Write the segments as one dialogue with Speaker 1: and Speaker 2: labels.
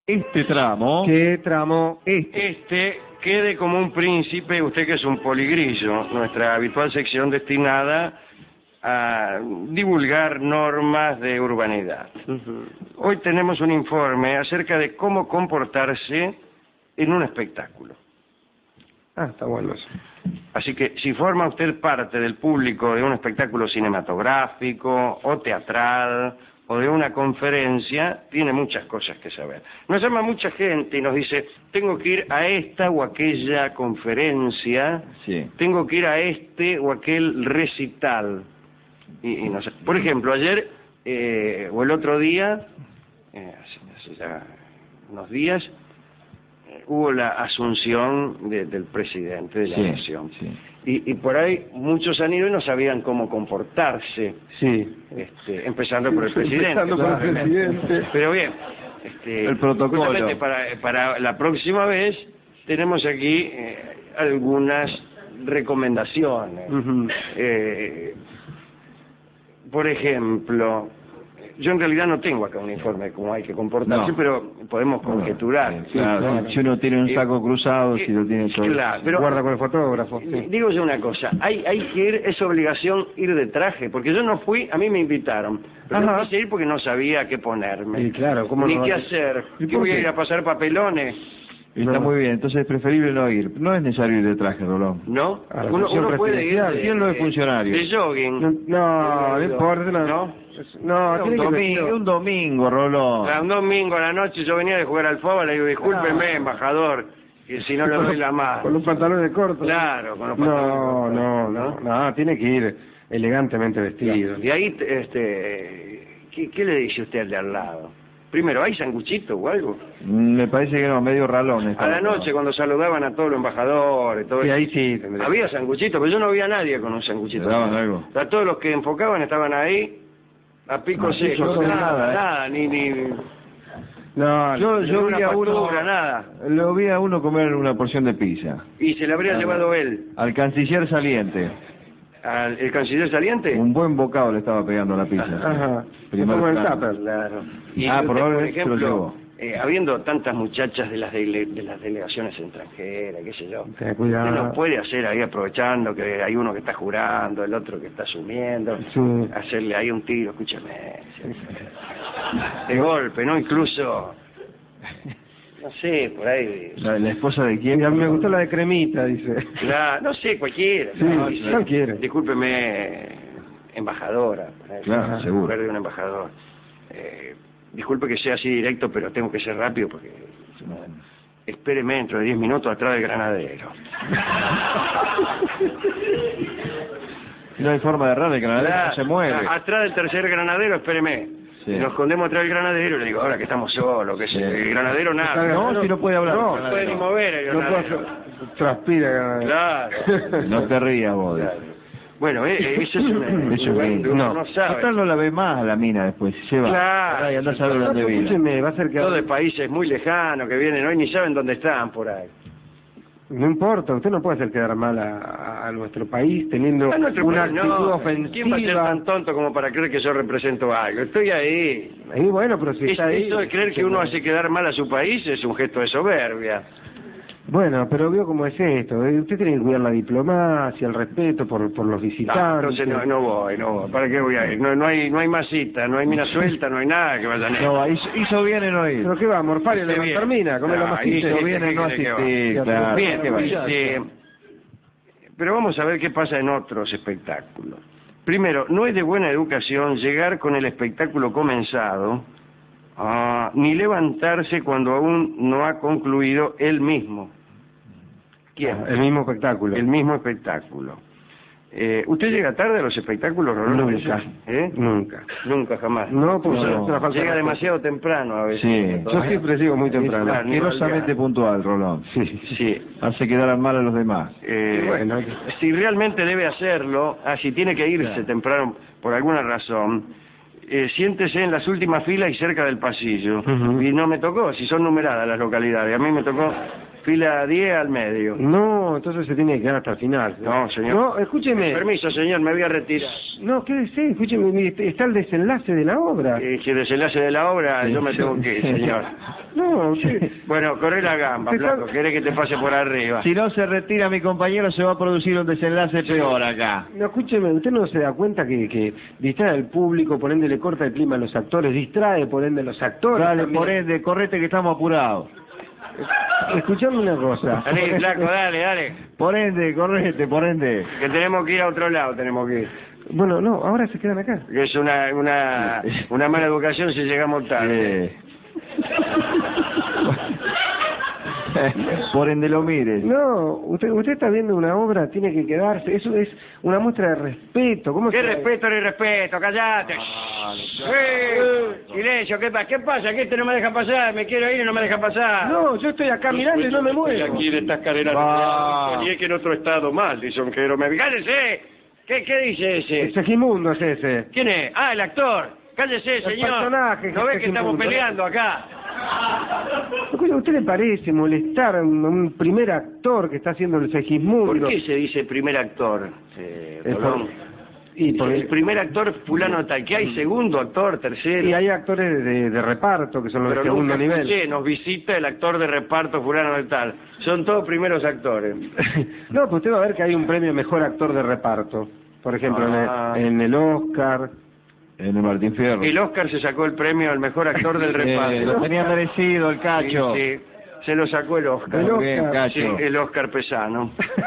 Speaker 1: Este tramo...
Speaker 2: ¿Qué tramo?
Speaker 3: Quede como un príncipe, usted que es un poligrillo, nuestra habitual sección destinada a divulgar normas de urbanidad. Hoy tenemos un informe acerca de cómo comportarse en un espectáculo.
Speaker 2: Ah, está bueno eso.
Speaker 3: Así que si forma usted parte del público de un espectáculo cinematográfico o teatral o de una conferencia, tiene muchas cosas que saber. Nos llama mucha gente y nos dice, tengo que ir a esta o aquella conferencia,
Speaker 1: Sí.
Speaker 3: tengo que ir a este o aquel recital. Y no sé. Por ejemplo, ayer o el otro día, hace ya unos días, hubo la asunción del presidente de la nación.
Speaker 1: Sí.
Speaker 3: Y por ahí muchos han ido y no sabían cómo comportarse.
Speaker 2: Sí.
Speaker 3: Empezando por el presidente.
Speaker 2: Empezando por el presidente.
Speaker 3: Pero bien,
Speaker 1: el protocolo.
Speaker 3: justamente para la próxima vez tenemos aquí algunas recomendaciones. Por ejemplo, yo en realidad no tengo acá un informe de cómo hay que comportarse,
Speaker 1: No.
Speaker 3: pero podemos conjeturar.
Speaker 1: Claro, si uno tiene un saco cruzado, si lo tiene todo.
Speaker 3: Claro, pero
Speaker 2: Guarda con el fotógrafo. Sí.
Speaker 3: digo yo una cosa, hay que ir, es obligación ir de traje, porque yo no fui, a mí me invitaron, pero no
Speaker 2: Ajá.
Speaker 3: quise ir porque no sabía qué ponerme,
Speaker 2: Y claro, ¿cómo
Speaker 3: ni
Speaker 2: no?
Speaker 3: qué hacer,
Speaker 2: ¿Y
Speaker 3: ¿qué
Speaker 2: por
Speaker 3: voy a
Speaker 2: qué?
Speaker 3: ir a pasar papelones?
Speaker 1: Está
Speaker 2: No.
Speaker 1: muy bien, entonces es preferible no ir. No es necesario ir de traje, Rolón.
Speaker 3: ¿No?
Speaker 2: A la
Speaker 3: Uno
Speaker 2: función
Speaker 3: puede ir
Speaker 2: presidencial.
Speaker 1: ¿Quién no es funcionario?
Speaker 3: de jogging.
Speaker 2: No importa.
Speaker 3: ¿No?
Speaker 2: No,
Speaker 1: Un
Speaker 2: tiene que
Speaker 1: domingo, un domingo, Rolón.
Speaker 3: Un domingo a la noche yo venía de jugar al fútbol, le digo, discúlpeme, embajador, que si no le doy la mano.
Speaker 2: Con un pantalón de corto.
Speaker 3: Claro, con los
Speaker 2: No,
Speaker 3: pantalones cortos,
Speaker 2: no, tiene que ir elegantemente vestido.
Speaker 3: Y ahí, ¿qué le dice usted al de al lado? Primero, ¿hay sanguchito o algo?
Speaker 1: Me parece que no, medio ralón.
Speaker 3: A la noche, cuando saludaban a todos los embajadores, todo
Speaker 2: Sí,
Speaker 3: eso,
Speaker 2: ahí sí tendría.
Speaker 3: había sanguchito, pero yo no vi a nadie con un sanguchito.
Speaker 1: ¿Le daban algo?
Speaker 3: O sea, todos los que enfocaban estaban ahí, a pico
Speaker 1: No,
Speaker 3: seco,
Speaker 1: yo no vi
Speaker 3: nada,
Speaker 1: nada,
Speaker 3: ni
Speaker 2: No,
Speaker 1: Yo
Speaker 3: ninguna
Speaker 1: vi a uno,
Speaker 3: factura, nada.
Speaker 1: lo vi a uno comer una porción de pizza.
Speaker 3: Y se le habría llevado él,
Speaker 1: Al canciller saliente.
Speaker 3: el canciller saliente.
Speaker 1: Un buen bocado le estaba pegando a la pizza.
Speaker 2: Ajá.
Speaker 1: Primer
Speaker 2: Como el
Speaker 1: plano.
Speaker 2: tupper.
Speaker 3: Claro. Y
Speaker 1: Ah,
Speaker 3: usted, por
Speaker 1: probablemente se lo
Speaker 3: ejemplo,
Speaker 1: llevó.
Speaker 3: habiendo tantas muchachas de las delegaciones extranjeras, qué sé yo,
Speaker 2: Ten cuidado.
Speaker 3: usted no puede hacer ahí aprovechando que hay uno que está jurando, el otro que está asumiendo,
Speaker 2: Sí.
Speaker 3: hacerle ahí un tiro, escúchame, de golpe, ¿no? Incluso, no sé, por ahí,
Speaker 1: La esposa de
Speaker 2: Y
Speaker 1: quién?
Speaker 2: a mí me gustó la de cremita, dice.
Speaker 3: no sé, cualquiera.
Speaker 2: Sí,
Speaker 3: Dice,
Speaker 2: cualquiera.
Speaker 3: Discúlpeme, embajadora,
Speaker 1: Claro, seguro.
Speaker 3: mujer de un embajador. Disculpe que sea así directo, pero tengo que ser rápido porque... Espéreme dentro de 10 minutos atrás del granadero.
Speaker 1: No hay forma de errar, el granadero no se mueve.
Speaker 3: Atrás del tercer granadero, espéreme.
Speaker 1: Sí.
Speaker 3: Nos escondemos atrás del granadero y le digo, ahora que estamos solos, que
Speaker 1: Sí.
Speaker 3: el granadero nada.
Speaker 1: No, si no puede hablar.
Speaker 2: No,
Speaker 3: No puede ni mover el
Speaker 2: No puedo
Speaker 3: granadero.
Speaker 2: hacer- transpira.
Speaker 3: Claro.
Speaker 1: No te rías vos.
Speaker 3: Claro. Bueno, eso es una...
Speaker 1: Eso es
Speaker 3: uno no sabe.
Speaker 1: Total no la ve más a la mina después, se va.
Speaker 3: Claro.
Speaker 1: Ay, anda a saber dónde vive.
Speaker 2: Escúcheme, va a ser que...
Speaker 3: Todo de países muy lejanos que vienen hoy ni saben dónde están por ahí.
Speaker 2: No importa, usted no puede hacer quedar mal a nuestro país teniendo
Speaker 3: A nuestro
Speaker 2: una
Speaker 3: país,
Speaker 2: actitud
Speaker 3: no.
Speaker 2: ofensiva.
Speaker 3: ¿Quién va a ser tan tonto como para creer que yo represento algo? Estoy ahí.
Speaker 2: Y bueno, pero si está ahí...
Speaker 3: Eso de creer que uno hace quedar mal a su país es un gesto de soberbia.
Speaker 2: Bueno, pero veo cómo es esto. Usted tiene que cuidar la diplomacia, el respeto por los visitantes.
Speaker 3: Entonces no voy. ¿Para qué voy a ir? No hay masita, no hay mina suelta, no hay nada que vayan a ir.
Speaker 1: No, hizo bien en no ir.
Speaker 2: ¿Pero qué va, morfario,
Speaker 3: Esté
Speaker 2: levantar
Speaker 3: bien.
Speaker 2: mina? Comer la
Speaker 3: Ah,
Speaker 2: masita.
Speaker 1: hizo bien en no
Speaker 3: ¿qué quiere que
Speaker 1: asistir,
Speaker 2: va?
Speaker 1: claro.
Speaker 3: Bien,
Speaker 1: ¿Qué va a ir?
Speaker 3: pero vamos a ver qué pasa en otros espectáculos. Primero, no es de buena educación llegar con el espectáculo comenzado, ni levantarse cuando aún no ha concluido él mismo. ¿Quién?
Speaker 2: El mismo espectáculo.
Speaker 3: El mismo espectáculo. ¿Usted llega tarde a los espectáculos, Rolón?
Speaker 2: Nunca.
Speaker 3: Nunca. Nunca, jamás.
Speaker 2: No, porque
Speaker 1: No.
Speaker 2: es una falta de
Speaker 3: Llega
Speaker 2: respeto.
Speaker 3: demasiado temprano a veces.
Speaker 1: Sí.
Speaker 2: Yo siempre llego muy temprano.
Speaker 3: Claro.
Speaker 1: Asquerosamente puntual, Rolón.
Speaker 3: Sí.
Speaker 1: Hace quedar mal a los demás.
Speaker 2: Bueno,
Speaker 3: Si realmente debe hacerlo, si tiene que irse
Speaker 1: Claro.
Speaker 3: temprano por alguna razón, siéntese en las últimas filas y cerca del pasillo.
Speaker 2: Ujú.
Speaker 3: Y no me tocó, si son numeradas las localidades, a mí me tocó Fila 10 al medio.
Speaker 2: No, entonces se tiene que quedar hasta el final.
Speaker 3: No, señor.
Speaker 2: No, escúcheme.
Speaker 3: Permiso, señor, me voy a retirar.
Speaker 2: No, quédese, escúcheme, mire, está el desenlace de la obra.
Speaker 3: Si el desenlace de la obra, yo me tengo que ir, señor.
Speaker 2: No, usted...
Speaker 3: Bueno, corre la gamba, flaco. ¿Querés que te pase por arriba?
Speaker 1: Si no se retira mi compañero, se va a producir un desenlace peor acá.
Speaker 2: No, escúcheme, usted no se da cuenta que distrae al público, por ende le corta el clima a los actores, distrae, por ende, los actores.
Speaker 1: Dale,
Speaker 2: también.
Speaker 1: por ende, correte que estamos apurados.
Speaker 2: Escuchame una cosa.
Speaker 3: Dale, flaco, dale.
Speaker 1: Por ende, correte, por ende.
Speaker 3: Que tenemos que ir a otro lado, tenemos que ir.
Speaker 2: Bueno, no, ahora se quedan acá.
Speaker 3: Que es una mala educación si llegamos tarde.
Speaker 1: Por ende lo mires.
Speaker 2: No, usted está viendo una obra, tiene que quedarse. Eso es una muestra de respeto. ¿Cómo
Speaker 3: ¿Qué
Speaker 2: se...
Speaker 3: respeto ni respeto? ¡Cállate! Silencio, ¿qué pasa? ¿Qué este no me deja pasar? Me quiero ir y no me deja pasar.
Speaker 2: No, yo estoy acá mirando y no me muevo.
Speaker 3: Aquí de estas carreras y que en otro estado mal, dice un quero. ¡Cállese! ¿Qué dice ese?
Speaker 2: El Segimundo es ese.
Speaker 3: ¿Quién es? Ah, el actor. Cállese,
Speaker 2: El
Speaker 3: señor.
Speaker 2: personaje,
Speaker 3: ¿No ve que estamos
Speaker 2: Segimundo,
Speaker 3: peleando acá?
Speaker 2: ¿A usted le parece molestar a un primer actor que está haciendo el Segismundo?
Speaker 3: ¿Por qué se dice primer actor? Perdón. El primer actor fulano tal, que hay segundo actor, tercero.
Speaker 2: Y hay actores de reparto que son los de
Speaker 3: Pero
Speaker 2: segundo
Speaker 3: nunca
Speaker 2: nivel.
Speaker 3: escuché, nos visita el actor de reparto fulano de tal. Son todos primeros actores.
Speaker 2: No, pues usted va a ver que hay un premio mejor actor de reparto. Por ejemplo, en el Oscar.
Speaker 1: En el Martín Fierro.
Speaker 3: El Oscar se sacó el premio al mejor actor del reparto.
Speaker 1: Lo tenía merecido el Cacho.
Speaker 3: Sí, se lo sacó el Oscar.
Speaker 2: El Oscar.
Speaker 1: Bien, Cacho.
Speaker 3: Sí, el Oscar Pesano.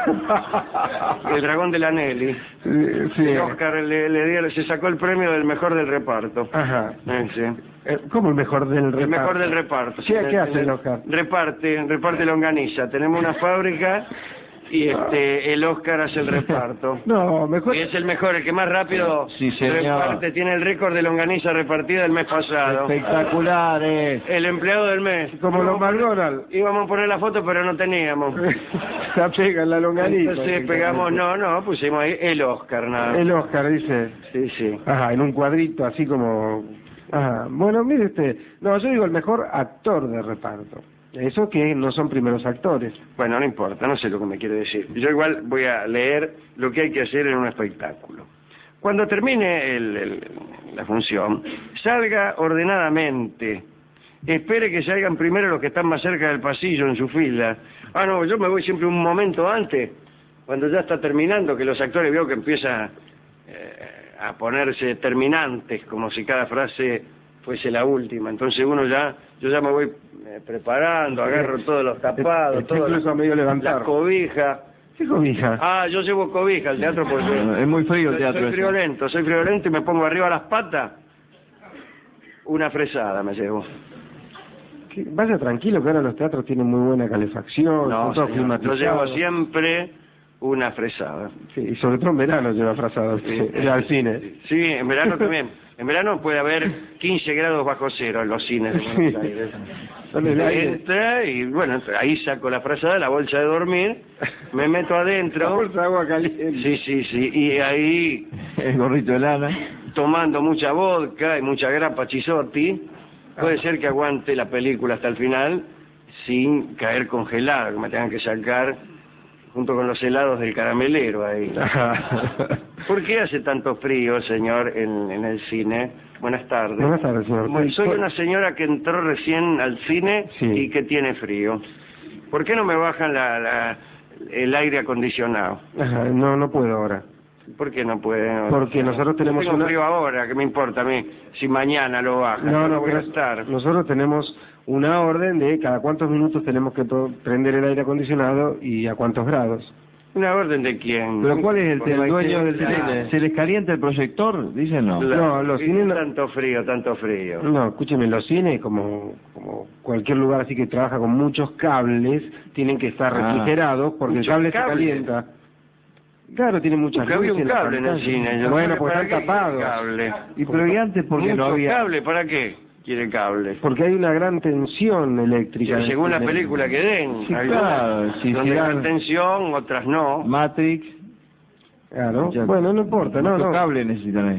Speaker 3: El dragón de la Nelly.
Speaker 2: Sí.
Speaker 3: El Oscar se sacó el premio del mejor del reparto.
Speaker 2: Ajá.
Speaker 3: Sí.
Speaker 2: ¿Cómo el mejor del reparto?
Speaker 3: El mejor del reparto.
Speaker 2: Sí, ¿qué hace el Oscar?
Speaker 3: Reparte longaniza. Tenemos una fábrica y el Oscar hace el reparto.
Speaker 2: No, mejor...
Speaker 3: Y es el mejor, el que más rápido
Speaker 1: Sí, señor.
Speaker 3: reparte. Tiene el récord de longaniza repartida el mes pasado.
Speaker 1: Espectaculares.
Speaker 3: El empleado del mes.
Speaker 2: Como los McDonald's.
Speaker 3: Íbamos a poner la foto, pero no teníamos.
Speaker 2: Se apega en la longaniza.
Speaker 3: Entonces pegamos, pusimos ahí el Oscar, nada.
Speaker 2: El Oscar, dice.
Speaker 3: Sí.
Speaker 2: Ajá, en un cuadrito así como... Ajá. Bueno, mire usted. No, yo digo el mejor actor de reparto. Eso que no son primeros actores.
Speaker 3: Bueno, no importa, no sé lo que me quiere decir. Yo igual voy a leer lo que hay que hacer en un espectáculo. Cuando termine la función, salga ordenadamente. Espere que salgan primero los que están más cerca del pasillo en su fila. Ah, no, yo me voy siempre un momento antes, cuando ya está terminando, que los actores veo que empiezan a ponerse terminantes, como si cada frase fuese la última. Entonces yo ya me voy preparando, agarro todos los tapados,
Speaker 2: incluso a medio levantar.
Speaker 3: la cobija.
Speaker 2: ¿Qué cobija?
Speaker 3: Ah, yo llevo cobija al teatro porque
Speaker 1: Es muy frío el teatro.
Speaker 3: soy friolento y me pongo arriba las patas. Una fresada me llevo.
Speaker 2: Vaya tranquilo que ahora los teatros tienen muy buena calefacción,
Speaker 3: No,
Speaker 2: son todos
Speaker 3: señor, yo
Speaker 2: climatizados.
Speaker 3: llevo siempre una fresada.
Speaker 2: Sí, y sobre todo en verano lleva frazado al cine.
Speaker 3: Sí, en verano también. En verano puede haber 15 grados bajo cero en los cines de Buenos Aires.
Speaker 2: Sale el aire.
Speaker 3: Entra y bueno, ahí saco la frazada, la bolsa de dormir, me meto
Speaker 2: La
Speaker 3: adentro.
Speaker 2: bolsa de agua caliente.
Speaker 3: Sí, y ahí
Speaker 1: El gorrito de lana.
Speaker 3: tomando mucha vodka y mucha grapa chisotti, puede ser que aguante la película hasta el final sin caer congelado, que me tengan que sacar junto con los helados del caramelero ahí. ¿Por qué hace tanto frío, señor, en el cine? Buenas tardes.
Speaker 2: Buenas tardes, señor.
Speaker 3: Bueno, soy una señora que entró recién al cine
Speaker 2: Sí.
Speaker 3: y que tiene frío. ¿Por qué no me bajan el aire acondicionado?
Speaker 2: Ajá, no puedo ahora.
Speaker 3: ¿Por qué no puede?
Speaker 2: Porque nosotros tenemos
Speaker 3: Yo tengo
Speaker 2: una...
Speaker 3: frío ahora, ¿qué me importa a mí? Si mañana lo bajan, yo no voy a
Speaker 2: pero
Speaker 3: estar.
Speaker 2: nosotros tenemos una orden de cada cuántos minutos tenemos que prender el aire acondicionado y a cuántos grados.
Speaker 3: ¿Una orden de quién?
Speaker 1: ¿Pero cuál es el
Speaker 3: Porque
Speaker 1: tema?
Speaker 3: el dueño del
Speaker 1: ¿Se
Speaker 3: cine.
Speaker 1: ¿Se les calienta el proyector? Dicen no.
Speaker 2: No, los cines no-
Speaker 3: Tanto frío.
Speaker 2: No, escúcheme, los cines, como cualquier lugar así que trabaja con muchos cables, tienen que estar refrigerados porque
Speaker 3: ¿Muchos
Speaker 2: el cable
Speaker 3: cables?
Speaker 2: se calienta. Claro, tiene muchas
Speaker 3: Porque había
Speaker 2: luces
Speaker 3: un
Speaker 2: la
Speaker 3: cable en el
Speaker 2: pantalla.
Speaker 3: cine. Yo
Speaker 2: Bueno,
Speaker 3: no sé
Speaker 2: pues
Speaker 3: para
Speaker 2: están
Speaker 3: qué
Speaker 2: tapados.
Speaker 3: quiere cable.
Speaker 1: Y pero y antes porque no
Speaker 3: ¿Mucho
Speaker 1: había...
Speaker 3: cable? ¿Para qué quiere cable?
Speaker 2: Porque hay una gran tensión eléctrica.
Speaker 3: Sí, según la película que den.
Speaker 1: Sí,
Speaker 3: Algunas
Speaker 1: claro, sí,
Speaker 3: donde
Speaker 1: sí,
Speaker 3: dan
Speaker 1: dan-
Speaker 3: tensión, otras no.
Speaker 1: Matrix.
Speaker 2: Claro,
Speaker 1: Mucha-
Speaker 2: bueno, no importa,
Speaker 1: mucho
Speaker 2: no.
Speaker 1: cable necesitan ahí.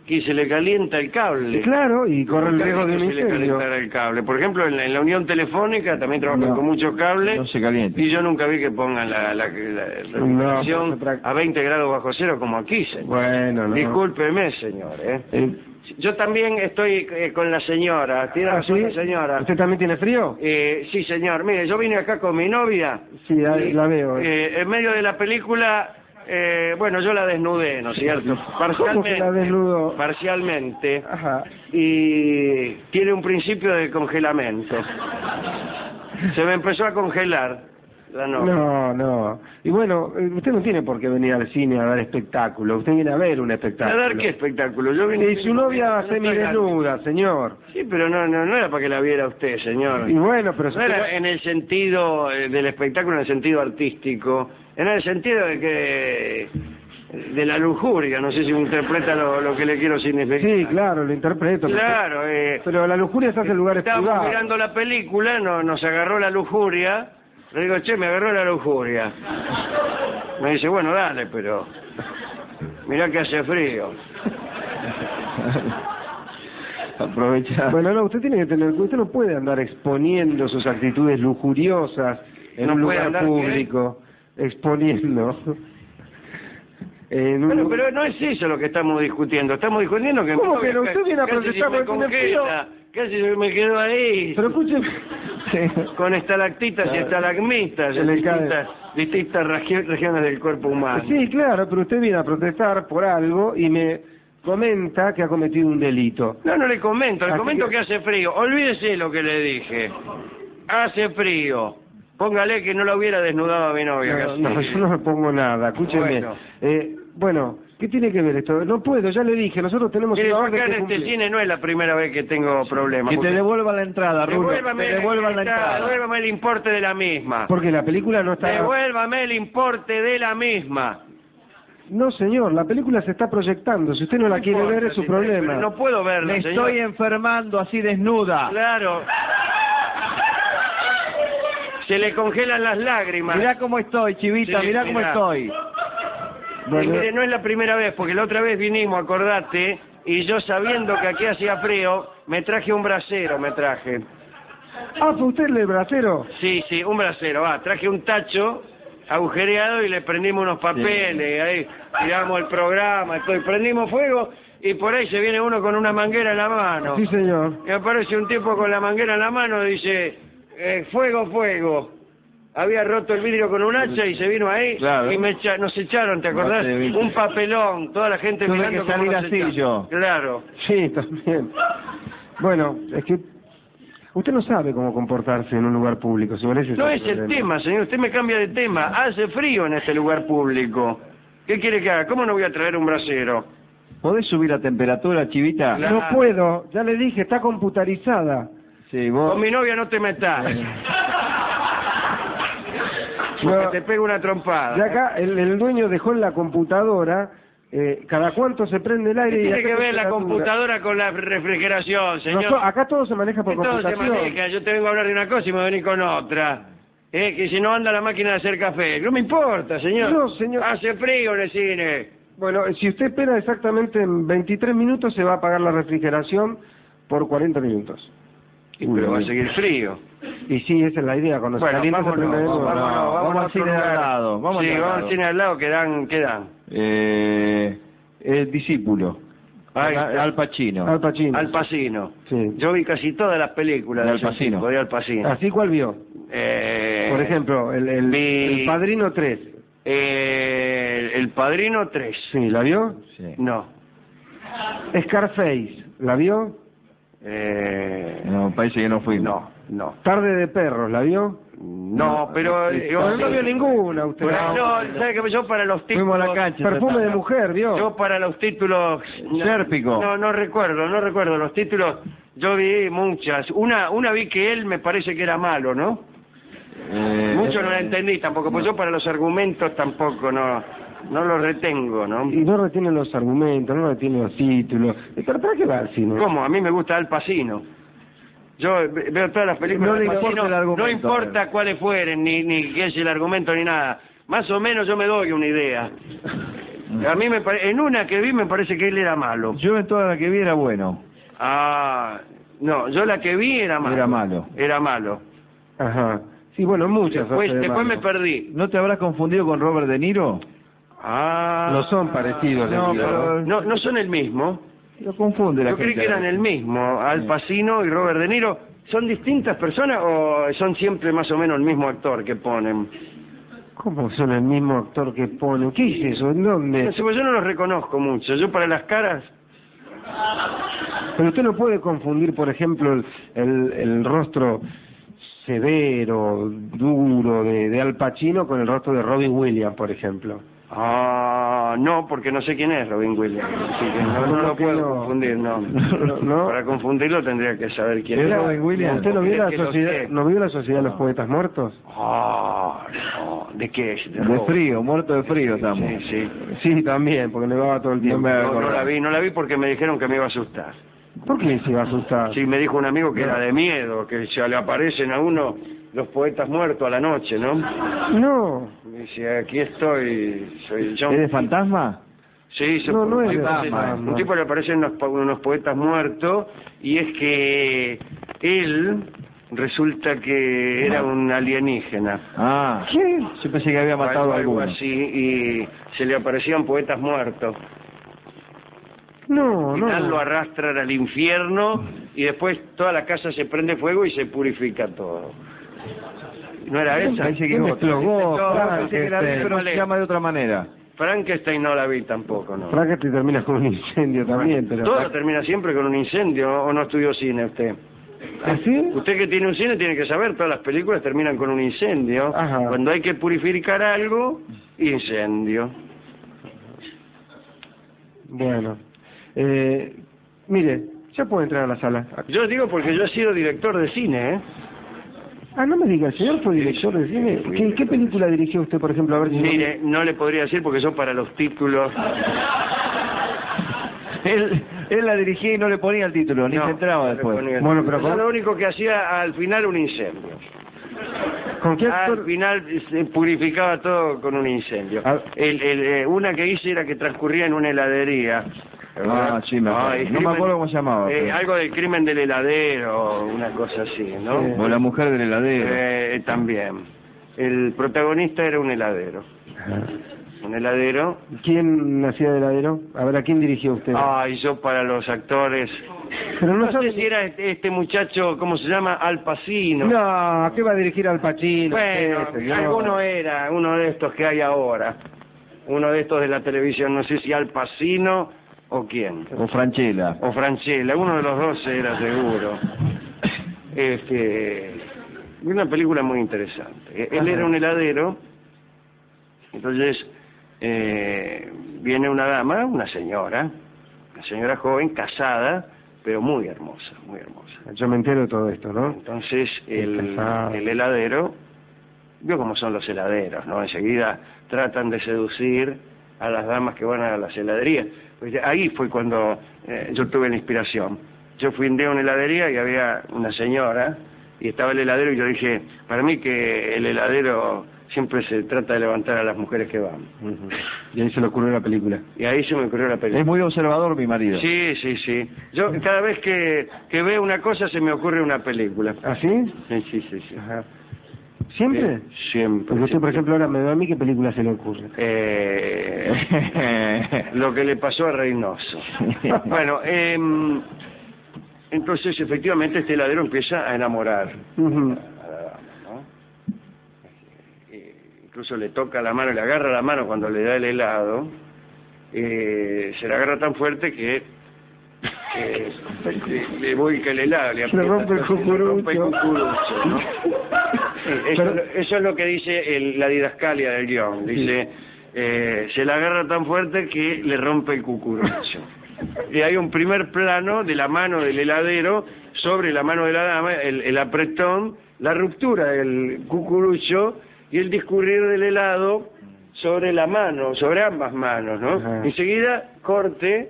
Speaker 3: que se le calienta el cable.
Speaker 2: Claro, y corre el
Speaker 3: ¿Cómo
Speaker 2: riesgo de un
Speaker 3: se le
Speaker 2: incendio.
Speaker 3: calentara el cable? Por ejemplo, en la Unión Telefónica también trabajan
Speaker 2: No.
Speaker 3: con mucho cable.
Speaker 1: No se calienta.
Speaker 3: Y yo nunca vi que pongan la refrigeración
Speaker 2: No,
Speaker 3: a 20 grados bajo cero como aquí, señor.
Speaker 2: Bueno, no.
Speaker 3: Discúlpeme, señor. Yo también estoy con la señora. ¿Tiene razón la señora?
Speaker 2: ¿Usted también tiene frío?
Speaker 3: Sí, señor. Mire, yo vine acá con mi novia.
Speaker 2: Sí, la veo.
Speaker 3: En medio de la película, bueno, yo la desnudé, ¿no es cierto?
Speaker 2: ¿Cómo que la desnudó?
Speaker 3: Parcialmente.
Speaker 2: Ajá.
Speaker 3: Y tiene un principio de congelamiento. Se me empezó a congelar la novia.
Speaker 2: No. Y bueno, usted no tiene por qué venir al cine a ver espectáculo. Usted viene a ver un
Speaker 3: ¿A
Speaker 2: espectáculo.
Speaker 3: dar qué espectáculo? Yo vine...
Speaker 2: Y su novia semidesnuda, señor.
Speaker 3: Sí, pero no era para que la viera usted, señor.
Speaker 2: Y bueno, pero...
Speaker 3: No era en el sentido del espectáculo, en el sentido artístico, en el sentido de que de la lujuria, no sé si me interpreta lo que le quiero significar.
Speaker 2: Sí, claro, lo interpreto.
Speaker 3: Claro,
Speaker 2: pero la lujuria se hace en lugares
Speaker 3: estábamos
Speaker 2: privados.
Speaker 3: mirando la película, nos agarró la lujuria, le digo, che, me agarró la lujuria. Me dice, bueno, dale, pero mirá que hace frío.
Speaker 1: Aprovecha.
Speaker 2: Bueno, no, usted tiene que tener... Usted no puede andar exponiendo sus actitudes lujuriosas en
Speaker 3: ¿No
Speaker 2: un
Speaker 3: puede
Speaker 2: lugar
Speaker 3: andar
Speaker 2: público. Exponiendo.
Speaker 3: Bueno, pero no es eso lo que estamos discutiendo. Estamos discutiendo que...
Speaker 2: ¿Cómo que no? Usted viene a
Speaker 3: casi
Speaker 2: protestar
Speaker 3: se me
Speaker 2: porque tiene frío.
Speaker 3: congela, casi se me quedó ahí.
Speaker 2: Pero escúcheme...
Speaker 3: Con estalactitas y estalagmitas
Speaker 2: Se
Speaker 3: en
Speaker 2: le cae.
Speaker 3: distintas regiones del cuerpo humano.
Speaker 2: Sí, claro, pero usted viene a protestar por algo y me comenta que ha cometido un delito.
Speaker 3: No le comento, le
Speaker 2: Así
Speaker 3: comento
Speaker 2: que-
Speaker 3: que hace frío. Olvídese lo que le dije. Hace frío. Póngale que no la hubiera desnudado a mi novia.
Speaker 2: No,
Speaker 3: casi.
Speaker 2: no, yo no me pongo nada, escúcheme. Bueno, ¿qué tiene que ver esto? No puedo, ya le dije, nosotros tenemos
Speaker 3: Mire,
Speaker 2: una
Speaker 3: yo
Speaker 2: orden
Speaker 3: acá
Speaker 2: que
Speaker 3: en este
Speaker 2: cumplir.
Speaker 3: cine no es la primera vez que tengo problemas.
Speaker 1: Que te
Speaker 3: porque-
Speaker 1: devuelvan la entrada, Rulo.
Speaker 3: Devuélvame,
Speaker 1: Te devuelvan la entrada.
Speaker 3: devuélvame el importe de la misma.
Speaker 2: Porque la película no está...
Speaker 3: Devuélvame el importe de la misma.
Speaker 2: No, señor, la película se está proyectando. Si usted no la quiere
Speaker 3: importa,
Speaker 2: ver, es su
Speaker 3: sí,
Speaker 2: problema.
Speaker 3: pero no puedo verla,
Speaker 1: Me
Speaker 3: señor.
Speaker 1: estoy enfermando así desnuda.
Speaker 3: Claro. Se le congelan las lágrimas.
Speaker 1: Mirá cómo estoy, chivita,
Speaker 3: Sí,
Speaker 1: mirá cómo
Speaker 3: mirá.
Speaker 1: estoy.
Speaker 2: Bueno,
Speaker 3: Mire, no es la primera vez, porque la otra vez vinimos, acordate, y yo sabiendo que aquí hacía frío, me traje un brasero,
Speaker 2: ¿fue usted el bracero?
Speaker 3: Sí, un brasero, traje un tacho agujereado y le prendimos unos papeles, ahí tiramos el programa, prendimos fuego y por ahí se viene uno con una manguera en la mano.
Speaker 2: Sí, señor.
Speaker 3: Y aparece un tipo con la manguera en la mano y dice, fuego. Había roto el vidrio con un hacha y se vino ahí.
Speaker 1: Claro.
Speaker 3: Y nos echaron, ¿te acordás?
Speaker 1: Bate de vidrio.
Speaker 3: Un papelón, toda la gente
Speaker 1: Tuve
Speaker 3: mirando
Speaker 1: que
Speaker 3: cómo
Speaker 1: salir
Speaker 3: nos
Speaker 1: así
Speaker 3: echaron.
Speaker 1: yo.
Speaker 3: Claro.
Speaker 2: Sí, también. Bueno, es que usted no sabe cómo comportarse en un lugar público, señor. Ese
Speaker 3: No
Speaker 2: el
Speaker 3: es el
Speaker 2: problema.
Speaker 3: tema, señor. Usted me cambia de tema. Hace frío en este lugar público. ¿Qué quiere que haga? ¿Cómo no voy a traer un brasero?
Speaker 1: ¿Podés subir la temperatura, chivita?
Speaker 3: Claro.
Speaker 2: No puedo, ya le dije, está computarizada.
Speaker 1: Sí, vos...
Speaker 3: Con mi novia no te metas. Porque
Speaker 2: No.
Speaker 3: te pego una trompada.
Speaker 2: Y acá el dueño dejó en la computadora cada cuánto se prende el
Speaker 3: ¿Qué
Speaker 2: aire y
Speaker 3: tiene
Speaker 2: a qué
Speaker 3: que ver la
Speaker 2: temperatura.
Speaker 3: computadora con la refrigeración, señor?
Speaker 2: Acá todo se maneja por
Speaker 3: Entonces,
Speaker 2: computación.
Speaker 3: maneja, yo te vengo a hablar de una cosa y me venís con otra. Que si no anda la máquina de hacer café. No me importa, señor.
Speaker 2: No, señor.
Speaker 3: Hace frío en el cine.
Speaker 2: Bueno, si usted espera exactamente en 23 minutos se va a apagar la refrigeración por 40 minutos.
Speaker 3: Pero va a seguir frío.
Speaker 2: Y sí, esa es la idea, cuando se
Speaker 3: Bueno,
Speaker 2: calienta se
Speaker 3: vámonos,
Speaker 2: prende de nuevo.
Speaker 1: vamos
Speaker 3: a
Speaker 1: al
Speaker 3: otro
Speaker 1: cine de al
Speaker 3: lugar.
Speaker 1: lado, vamos
Speaker 3: Sí,
Speaker 1: al
Speaker 3: vamos
Speaker 1: lado.
Speaker 3: al cine al lado que dan.
Speaker 1: El discípulo.
Speaker 3: Ahí está.
Speaker 1: Al Pacino.
Speaker 2: Al Pacino.
Speaker 3: Al Pacino.
Speaker 2: Sí.
Speaker 3: Yo vi casi todas las películas
Speaker 1: De
Speaker 3: de
Speaker 1: Al
Speaker 3: ese
Speaker 1: Pacino.
Speaker 3: tipo, de Al Pacino.
Speaker 2: ¿Así cuál vio? Por ejemplo,
Speaker 3: vi-
Speaker 2: el Padrino 3.
Speaker 3: El Padrino 3.
Speaker 2: Sí, ¿la vio?
Speaker 1: Sí.
Speaker 3: No.
Speaker 2: Scarface, ¿la vio?
Speaker 1: No, parece que no fuimos.
Speaker 3: No.
Speaker 2: Tarde de Perros, ¿la vio?
Speaker 3: No, pero...
Speaker 2: Bueno, no vio ninguna usted.
Speaker 3: No, ¿sabe que yo para los títulos...
Speaker 1: Fuimos a la cancha.
Speaker 2: Perfume de mujer, ¿vio?
Speaker 3: Yo para los títulos...
Speaker 1: Sérpico.
Speaker 3: No recuerdo los títulos. Yo vi muchas. Una vi que él me parece que era malo, ¿no? Mucho no la entendí tampoco, pues yo para los argumentos tampoco no los retengo, ¿no?
Speaker 2: Y no retiene los argumentos, no retiene los títulos. ¿Pero para qué va al cine?
Speaker 3: ¿Cómo? A mí me gusta Al Pacino. Yo veo todas las películas
Speaker 2: No
Speaker 3: de
Speaker 2: le
Speaker 3: Al
Speaker 2: importa
Speaker 3: Pacino,
Speaker 2: el argumento,
Speaker 3: no importa cuáles fueren, ni qué es el argumento, ni nada. Más o menos yo me doy una idea. A mí en una que vi me parece que él era malo.
Speaker 1: Yo en toda la que vi era bueno.
Speaker 3: Ah, no, yo la que vi era malo.
Speaker 1: Era malo.
Speaker 3: Era malo.
Speaker 2: Ajá. Sí, bueno, muchas. hace de
Speaker 3: Después me
Speaker 2: malo.
Speaker 3: perdí.
Speaker 1: ¿No te habrás confundido con Robert De Niro?
Speaker 3: Ah.
Speaker 2: No son parecidos.
Speaker 1: No,
Speaker 2: les digo,
Speaker 1: pero-
Speaker 3: No, no son el mismo.
Speaker 1: Lo confunde la
Speaker 3: Yo creí
Speaker 1: gente.
Speaker 3: que eran el mismo. Al Pacino y Robert De Niro. ¿Son distintas personas o son siempre más o menos el mismo actor que ponen?
Speaker 2: ¿Cómo son el mismo actor que ponen? ¿Qué es eso? ¿En
Speaker 3: No
Speaker 2: dónde?
Speaker 3: sé, pues yo no los reconozco mucho. Yo para las caras...
Speaker 2: Pero usted no puede confundir, por ejemplo, el rostro severo, duro de Al Pacino con el rostro de Robin Williams, por ejemplo.
Speaker 3: Ah, no, porque no sé quién es Robin Williams. Así que no lo puedo
Speaker 2: no?
Speaker 3: confundir, no.
Speaker 2: ¿No?
Speaker 3: Para confundirlo tendría que saber quién
Speaker 1: ¿Es
Speaker 3: es.
Speaker 1: Robin Williams?
Speaker 2: ¿Usted no vio la
Speaker 3: Es que lo
Speaker 2: sociedad,
Speaker 3: sé.
Speaker 2: no vio la Sociedad de los Poetas Muertos?
Speaker 3: Ah, no. ¿De qué es?
Speaker 1: De frío, muerto de frío estamos.
Speaker 3: Sí, sí.
Speaker 2: Sí, también, porque nevaba todo el tiempo.
Speaker 1: me
Speaker 3: No,
Speaker 1: acordaba.
Speaker 3: no la vi porque me dijeron que me iba a asustar.
Speaker 2: ¿Por qué se iba a asustar?
Speaker 3: Sí, me dijo un amigo que era de miedo, que se le aparecen a uno los poetas muertos a la noche, ¿no?
Speaker 2: No,
Speaker 3: Me dice, aquí estoy, soy John.
Speaker 1: ¿Es de fantasma?
Speaker 3: Sí,
Speaker 2: No es
Speaker 3: un tipo-
Speaker 2: fantasma.
Speaker 3: un tipo le aparecen unos poetas muertos y es que él resulta que era un alienígena.
Speaker 1: Ah,
Speaker 2: ¿qué?
Speaker 1: yo pensé que había matado a
Speaker 3: algo
Speaker 1: alguno.
Speaker 3: así, y se le aparecían poetas muertos.
Speaker 2: No,
Speaker 3: Al
Speaker 2: no.
Speaker 3: final lo arrastran al infierno y después toda la casa se prende fuego y se purifica todo. ¿No era esa?
Speaker 1: Parece que
Speaker 2: ¿Qué
Speaker 1: es
Speaker 2: mezcló
Speaker 1: otra.
Speaker 2: vos,
Speaker 1: No,
Speaker 2: Frank,
Speaker 1: pensé que la vi, pero
Speaker 3: ¿cuál
Speaker 1: se
Speaker 3: es?
Speaker 1: llama de otra manera.
Speaker 3: Frankenstein no la vi tampoco, ¿no?
Speaker 2: Frank te termina con un incendio también, pero...
Speaker 3: Todo termina siempre con un incendio, ¿o no estudió cine usted?
Speaker 2: ¿Así?
Speaker 3: Usted que tiene un cine tiene que saber, todas las películas terminan con un incendio.
Speaker 2: Ajá.
Speaker 3: Cuando hay que purificar algo, incendio.
Speaker 2: Bueno. Mire, ya puede entrar a la sala.
Speaker 3: Yo digo porque yo he sido director de cine, ¿eh?
Speaker 2: Ah, no me diga, el señor fue director de cine. ¿Qué película dirigió usted, por ejemplo? A ver si...
Speaker 3: Mire, no le podría decir porque son para los títulos.
Speaker 1: Él la dirigía y no le ponía el título, ni
Speaker 3: No,
Speaker 1: se enteraba
Speaker 3: no le
Speaker 1: después.
Speaker 3: ponía.
Speaker 2: Bueno, pero
Speaker 3: Yo
Speaker 2: con-
Speaker 3: lo único que hacía al final un incendio.
Speaker 2: ¿Con qué
Speaker 3: Al
Speaker 2: actor?
Speaker 3: final se purificaba todo con un incendio.
Speaker 2: Ah.
Speaker 3: Una que hice era que transcurría en una heladería.
Speaker 1: Ah, sí, me acuerdo.
Speaker 3: el
Speaker 1: No me acuerdo cómo se llamaba, pero-
Speaker 3: algo del crimen del heladero, una cosa así, ¿no?
Speaker 2: Sí.
Speaker 1: O la mujer del heladero.
Speaker 3: También. El protagonista era un heladero. Un heladero.
Speaker 2: ¿Quién hacía de heladero? A ver, ¿a quién dirigió usted?
Speaker 3: Ay, yo para los actores...
Speaker 2: Pero no
Speaker 3: No
Speaker 2: sabe...
Speaker 3: sé si era este muchacho, ¿cómo se llama? Al Pacino.
Speaker 2: No, ¿qué va a dirigir Al Pacino?
Speaker 3: Bueno,
Speaker 2: usted, señor?
Speaker 3: alguno era, uno de estos que hay ahora. Uno de estos de la televisión, no sé si Al Pacino o quién.
Speaker 1: O Franchella.
Speaker 3: O Franchella, uno de los dos era seguro. Una película muy interesante. Él era un heladero, entonces viene una dama, una señora joven, casada, pero muy hermosa, muy hermosa.
Speaker 2: Yo me entero de todo esto, ¿no?
Speaker 3: Entonces
Speaker 2: Casada.
Speaker 3: el heladero, vio cómo son los heladeros, ¿no? Enseguida tratan de seducir a las damas que van a las heladerías. Pues ahí fue cuando yo tuve la inspiración. Yo fui un día a una heladería y había una señora y estaba el heladero y yo dije, para mí que el heladero siempre se trata de levantar a las mujeres que van.
Speaker 2: Ujú. Y ahí se le ocurrió la película.
Speaker 3: Y ahí se me ocurrió la película.
Speaker 1: Es muy observador mi marido.
Speaker 3: Sí, sí, sí. Yo cada vez que veo una cosa se me ocurre una película.
Speaker 2: ¿Ah, sí?
Speaker 3: Sí, sí, sí, sí.
Speaker 2: Ajá. ¿Siempre?
Speaker 3: Siempre.
Speaker 2: Porque usted, por
Speaker 3: siempre.
Speaker 2: ejemplo, ahora me ve a mí, ¿qué película se le ocurre?
Speaker 3: Lo que le pasó a Reynoso. Bueno, entonces efectivamente este heladero empieza a enamorar
Speaker 2: Ujú.
Speaker 3: a la dama, ¿no? Incluso le toca la mano, le agarra la mano cuando le da el helado, se la agarra tan fuerte que le vuelca el helado, le aprieta,
Speaker 2: rompe el
Speaker 3: entonces le rompe el
Speaker 2: cucurucho.
Speaker 3: cucurucho, ¿no? Eso es lo que dice la didascalia del guión. Dice, se la agarra tan fuerte que le rompe el cucurucho. Y hay un primer plano de la mano del heladero sobre la mano de la dama, el apretón, la ruptura del cucurucho y el discurrir del helado sobre la mano, sobre ambas manos, ¿no?
Speaker 2: Ajá.
Speaker 3: Enseguida corte,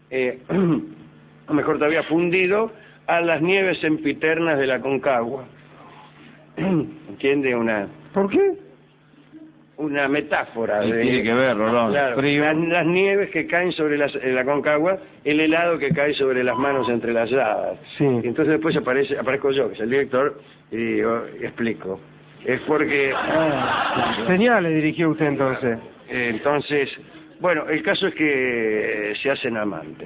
Speaker 3: o mejor todavía fundido, a las nieves sempiternas de la Concagua. ¿Entiende?
Speaker 2: ¿Por qué?
Speaker 3: una metáfora.
Speaker 1: Y tiene que verlo, ¿no?
Speaker 3: Claro,
Speaker 1: Frío.
Speaker 3: las nieves que caen sobre la Aconcagua, el helado que cae sobre las manos entrelazadas.
Speaker 2: Sí.
Speaker 3: Y entonces después aparezco yo, que es el director, y digo, explico. Es porque...
Speaker 2: Señales dirigió usted entonces.
Speaker 3: entonces, bueno, el caso es que se hacen amantes.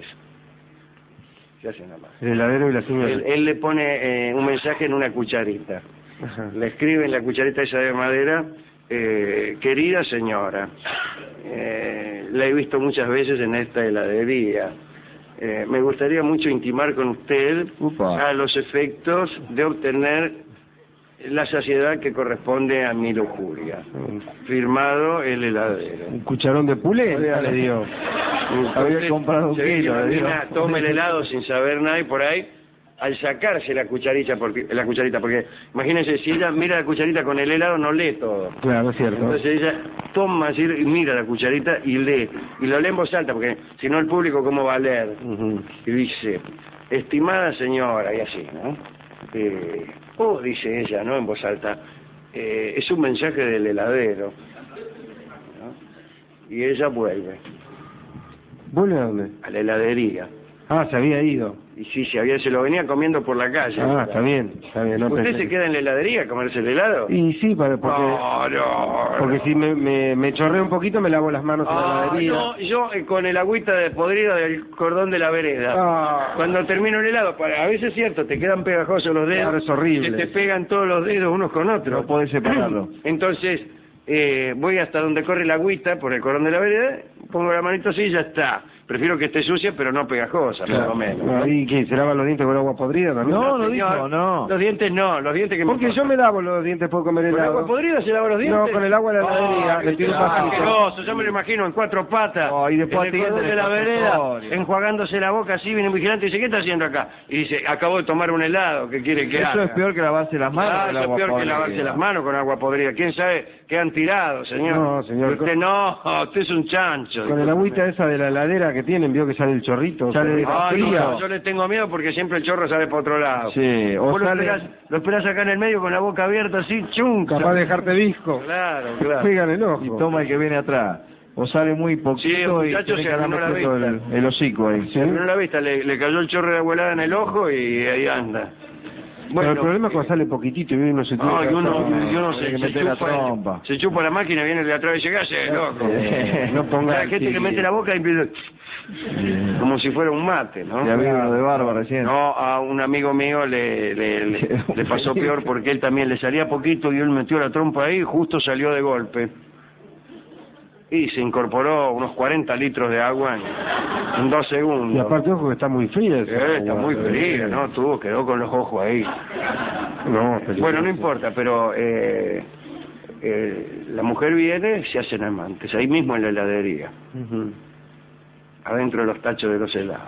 Speaker 3: Se hacen amantes.
Speaker 2: El heladero y la señora.
Speaker 3: Él le pone un mensaje en una cucharita.
Speaker 2: Ajá.
Speaker 3: Le escribe en la cucharita esa de madera, querida señora, la he visto muchas veces en esta heladería. Me gustaría mucho intimar con usted
Speaker 1: Upa.
Speaker 3: a los efectos de obtener la saciedad que corresponde a mi lujuria. Firmado el heladero.
Speaker 2: Un cucharón de pulé le dio.
Speaker 1: Había comprado un
Speaker 3: Se ve que
Speaker 1: kilo,
Speaker 3: la
Speaker 1: le digo.
Speaker 3: mina toma el helado sin saber nada y por ahí, al sacarse la cucharita, porque imagínense, si ella mira la cucharita con el helado, no lee todo.
Speaker 2: Claro, es cierto.
Speaker 3: Entonces ella toma así y mira la cucharita y lee. Y lo lee en voz alta, porque si no el público, ¿cómo va a leer?
Speaker 2: Ujú.
Speaker 3: Y dice, estimada señora, y así, ¿no? Dice ella, ¿no? En voz alta, es un mensaje del heladero. ¿No? Y ella vuelve
Speaker 2: ¿Vuelve a dónde?
Speaker 3: a la heladería.
Speaker 2: Ah, se había ido.
Speaker 3: Y sí, se lo venía comiendo por la calle.
Speaker 2: Ah, está bien, está bien. No
Speaker 3: ¿Usted
Speaker 2: pensé
Speaker 3: se
Speaker 2: que-
Speaker 3: queda en la heladería a comerse el helado?
Speaker 2: Y sí, porque
Speaker 3: No.
Speaker 2: porque si me chorreo un poquito me lavo las manos en la heladería.
Speaker 3: No, yo con el agüita de podrida del cordón de la vereda.
Speaker 2: Ah.
Speaker 3: Cuando termino el helado, a veces es cierto, te quedan pegajosos los dedos.
Speaker 2: Claro, es horrible.
Speaker 3: Se te pegan todos los dedos unos con otros.
Speaker 1: No podés separarlo.
Speaker 3: Entonces, voy hasta donde corre el agüita por el cordón de la vereda, pongo la manito así y ya está. Prefiero que esté sucia, pero no pegajosa, por lo menos. ¿no?
Speaker 2: ¿Y qué? ¿Se lavan los dientes con agua podrida también?
Speaker 1: No, no
Speaker 3: señor.
Speaker 1: dijo, no.
Speaker 3: Los dientes no, los dientes que
Speaker 2: Porque yo me lavo los dientes por comer
Speaker 3: ¿Con
Speaker 2: helado.
Speaker 3: agua podrida se lavan los dientes?
Speaker 2: No, con el agua de la heladería. Le tiro un pasito.
Speaker 3: asqueroso, yo me lo imagino en cuatro patas,
Speaker 1: Oh, y después
Speaker 3: en el cordón
Speaker 1: atiende
Speaker 3: de la
Speaker 1: el
Speaker 3: vereda,
Speaker 1: consultorio.
Speaker 3: enjuagándose la boca así, viene un vigilante y dice, ¿qué está haciendo acá? Y dice, acabo de tomar un helado, ¿qué quiere que haga?
Speaker 1: Eso es peor que lavarse las manos.
Speaker 3: Ah,
Speaker 1: con el
Speaker 3: eso es
Speaker 1: agua
Speaker 3: peor que
Speaker 1: podrida.
Speaker 3: lavarse las manos con agua podrida. ¿Quién sabe qué han tirado, señor?
Speaker 2: No, señor.
Speaker 3: Usted no, usted es un chancho.
Speaker 2: Con el agüita esa de la heladera que tienen, vio que sale el chorrito.
Speaker 1: Sale de
Speaker 3: Ay,
Speaker 1: fría.
Speaker 3: no, yo le tengo miedo porque siempre el chorro sale para otro lado.
Speaker 1: Sí, o
Speaker 3: Vos lo
Speaker 1: sale...
Speaker 3: esperás acá en el medio con la boca abierta así, chunca.
Speaker 2: Capaz de dejarte visco.
Speaker 3: Claro, claro.
Speaker 2: Pegan el ojo.
Speaker 1: Y toma el que viene atrás. O sale muy poquito
Speaker 3: Sí, el
Speaker 1: y
Speaker 3: muchacho
Speaker 1: tiene
Speaker 3: se
Speaker 1: que
Speaker 3: arruinó la
Speaker 1: arrancar todo
Speaker 3: vista.
Speaker 1: el hocico ahí.
Speaker 2: ¿Sí?
Speaker 3: No la vista, le cayó el chorro de abuelada en el ojo y ahí anda.
Speaker 2: Pero el problema es cuando sale poquitito y uno se tiene
Speaker 3: no,
Speaker 2: que
Speaker 3: y uno
Speaker 1: Tiene que meter la trompa.
Speaker 3: se chupa la máquina, viene el de atrás y dice, ¿qué hace, loco?
Speaker 2: No ponga
Speaker 3: La gente que mete la boca y empieza como si fuera un mate, ¿no?
Speaker 1: Ya había uno de barba recién.
Speaker 3: No, a un amigo mío le pasó peor porque él también le salía poquito y él metió la trompa ahí y justo salió de golpe. Y se incorporó unos 40 litros de agua en 2 segundos.
Speaker 2: Y aparte, ojo, que está muy fría. esa
Speaker 3: Está
Speaker 2: agua.
Speaker 3: muy fría, ¿no? Quedó con los ojos ahí.
Speaker 2: No, peligroso.
Speaker 3: Bueno, no importa, pero la mujer viene, se hacen amantes, ahí mismo en la heladería,
Speaker 2: Ujú.
Speaker 3: adentro de los tachos de los helados.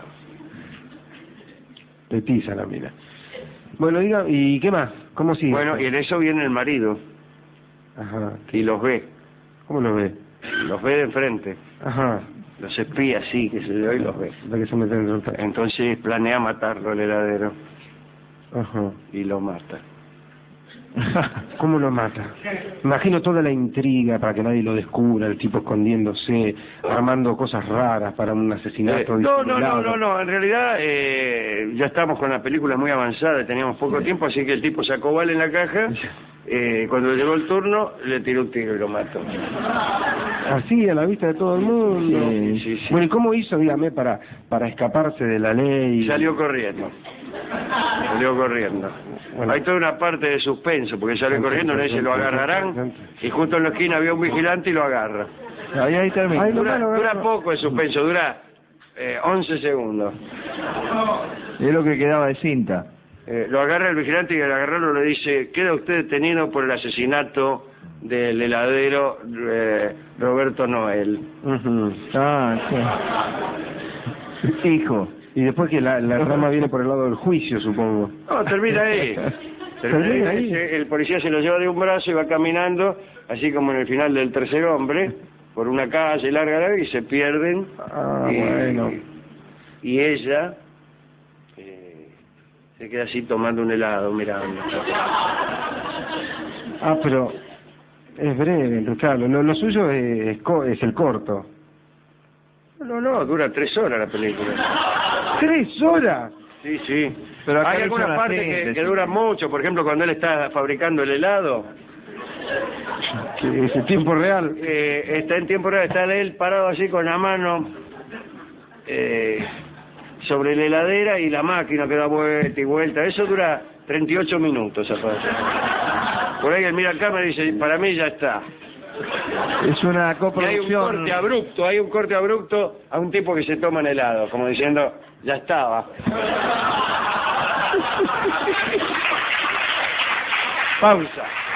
Speaker 2: Petiza la mina. Bueno, diga, ¿y qué más? ¿Cómo sigue?
Speaker 3: Bueno, y en eso viene el marido
Speaker 2: Ajá.
Speaker 3: y los ve,
Speaker 2: ¿Cómo lo ve?
Speaker 3: los ve de enfrente,
Speaker 2: Ajá.
Speaker 3: los espía así, que se le y los ve.
Speaker 2: La que se mete dentro del tacho.
Speaker 3: Entonces planea matarlo el heladero
Speaker 2: Ajá.
Speaker 3: y lo mata.
Speaker 2: ¿Cómo lo mata? Imagino toda la intriga para que nadie lo descubra, el tipo escondiéndose, armando cosas raras para un asesinato.
Speaker 3: No,
Speaker 2: disimulado.
Speaker 3: en realidad ya estamos con la película muy avanzada, teníamos poco tiempo, así que el tipo sacó bala en la caja, cuando llegó el turno le tiró un tiro y lo mató.
Speaker 2: Así, a la vista de todo el mundo.
Speaker 3: Sí.
Speaker 2: Bueno, ¿y cómo hizo, dígame, para escaparse de la ley?
Speaker 3: Salió corriendo.
Speaker 2: Bueno.
Speaker 3: Hay toda una parte de suspenso, porque sale corriendo, le dice lo agarrarán, y justo en la esquina había un vigilante y lo agarra.
Speaker 1: Ahí termina.
Speaker 2: Ay, no.
Speaker 3: Dura poco el suspenso, dura 11 segundos.
Speaker 1: Es lo que quedaba de cinta.
Speaker 3: Lo agarra el vigilante y al agarrarlo le dice, queda usted detenido por el asesinato del heladero Roberto Noel.
Speaker 2: Ujú.
Speaker 1: Ah, sí. Hijo.
Speaker 2: Y después que la rama viene por el lado del juicio, supongo.
Speaker 3: No, termina ahí.
Speaker 2: Termina ahí.
Speaker 3: El policía se lo lleva de un brazo y va caminando, así como en el final del Tercer Hombre, por una calle larga y se pierden.
Speaker 2: Ah, bueno.
Speaker 3: Y ella se queda así tomando un helado, mirando.
Speaker 2: Ah, pero Es breve, claro. Lo suyo es el corto.
Speaker 3: No, dura 3 horas la película.
Speaker 2: 3 horas.
Speaker 3: Sí, sí.
Speaker 1: Pero acá
Speaker 3: hay
Speaker 1: lo
Speaker 3: algunas
Speaker 1: hizo la
Speaker 3: partes
Speaker 1: gente,
Speaker 3: que
Speaker 1: sí.
Speaker 3: duran mucho, por ejemplo, cuando él está fabricando el helado,
Speaker 2: Que es el tiempo real.
Speaker 3: está en tiempo real, está él parado así con la mano sobre la heladera y la máquina que da vuelta y vuelta. Eso dura 38 minutos, aparte. Por ahí él mira a cámara y dice, para mí ya está.
Speaker 1: Es una
Speaker 3: Y hay
Speaker 1: coproducción.
Speaker 3: hay un corte abrupto a un tipo que se toma en helado, como diciendo, ya estaba. Pausa.